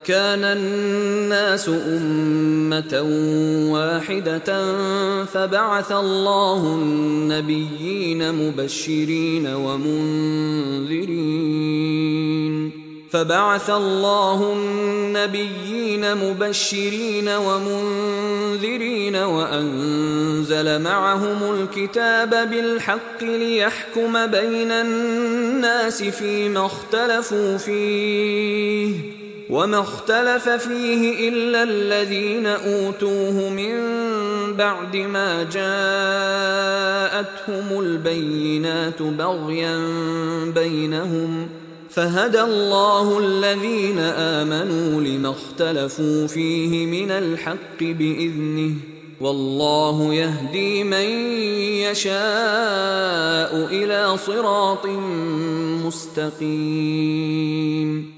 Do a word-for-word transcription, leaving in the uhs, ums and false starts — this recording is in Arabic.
كان الناس أمة واحدة فبعث الله النبيين مبشرين ومنذرين فبعث الله النبيين مبشرين ومنذرين وأنزل معهم الكتاب بالحق ليحكم بين الناس فيما اختلفوا فيه وما اختلف فيه إلا الذين أوتوه من بعد ما جاءتهم البينات بغيا بينهم فهدى الله الذين آمنوا لما اختلفوا فيه من الحق بإذنه والله يهدي من يشاء إلى صراط مستقيم.